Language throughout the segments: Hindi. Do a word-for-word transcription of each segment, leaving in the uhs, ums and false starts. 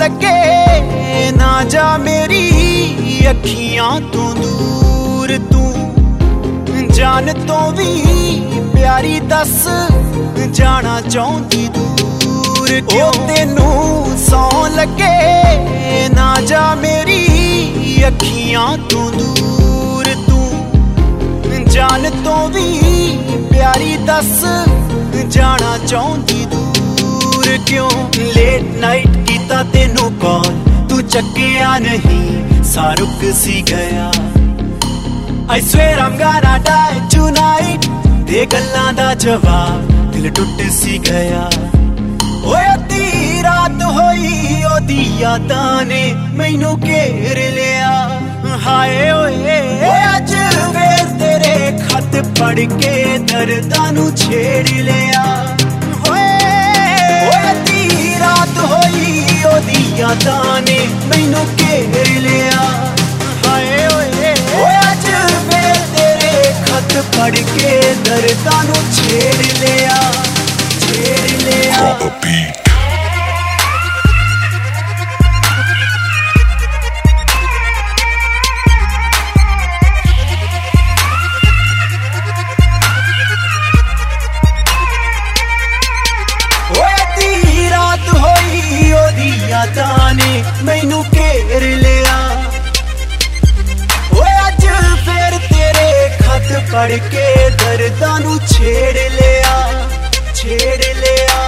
लगे ना जा मेरी अखियां तो दूर, तू जान तो भी प्यारी दस जाना चाहती दूर क्यों? तेनू सौ लगे ना जा मेरी अखियां तो दूर, तू जान तो भी प्यारी दस जाना चाहती दूर क्यों? लेट नाइट कीता तेनू कॉल, तू चक्किया नहीं, सा रुक सी गया। I swear I'm gonna die tonight, ते गल्लां दा जवाब दिल टुट सी गया। ओए अद्धी रात होई ओदी यादां ने मैनू घेर लिया। हाय ओए अज फिर तेरे खत पढ़ के दर्दां नू छेड़ लिया। ओए अद्धी रात होई ओदी यादां ने मैनू घेर लिया। हाय ओए अज फिर तेरे खत पढ़ के दर्दां नू छेड़ लिया, छेड़ लिया। यादां ने मैनू घेर लिया। ओए अज फिर तेरे खत पढ़ के दर्दां नू छेड़ लिया, छेड़ लिया।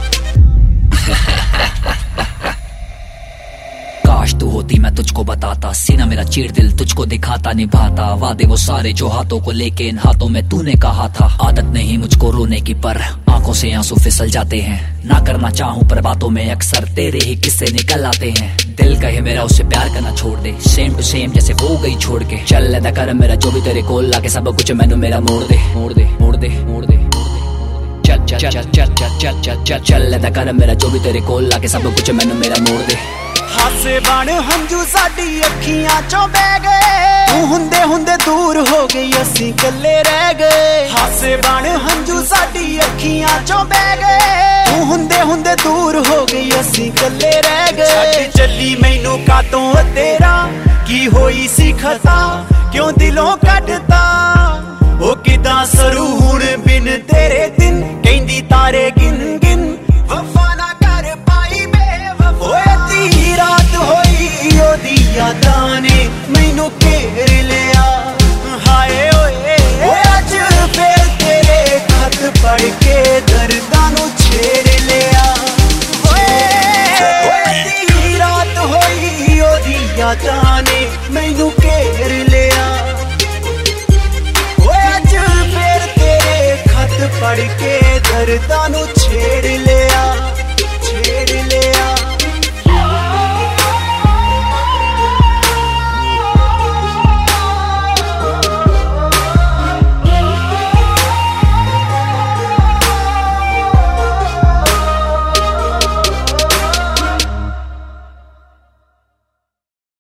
काश तू होती मैं तुझको बताता, सीना मेरा चीर दिल तुझको दिखाता निभाता। वादे वो सारे जो हाथों को लेके इन हाथों में तूने कहा था। आदत नहीं मुझको रोने की पर आंखों से आंसू फिसल जाते हैं। ना करना चाहूं पर बातों में अक्सर तेरे ही किस्से निकल आते हैं। दिल कहे मेरा उससे प्यार करना छोड़ दे, सेम टू सेम जैसे वो गई छोड़ के। चल लेदा कर मेरा जो भी तेरे कोल लाके सब कुछ मैनू मेरा मोड़ दे, मोड़ दे, मोड़ दे, मोड़ दे। चल चल चल चल चल चल चल चल चल लेदा कर मेरा जो भी तेरे कोल लाके सब कुछ मैनू मेरा मोड़ दे। हासे बन हंजू साडी अखियां चों बह गए, तू हुंदे हुंदे दूर हो गई असीं कल्ले रह गए। हासे बन हंजू साडी अखियां चों बह गए, तू हुंदे हुंदे दूर हो गई असीं कल्ले रह गए। छड्ड चली मैनू कातों तेरा की होई सी खता, क्यों दिलों कटदा ओ किदां सरू हुण बिन तेरे दिन कहंदी तारे गिन गिन। वफा ना कर पाई बेवफा, ओए अद्धी रात होई ओदी यादां ने मैनू घेर लिया। हाय ओए अज फिर तेरे खत पढ़ के दर्दां नू छेड़ लिया। ओए अद्धी रात होई ओदी यादां ने मैनू घेर लिया। ओए अज फिर तेरे खत पढ़ के दर्दां नू छेड़ लिया।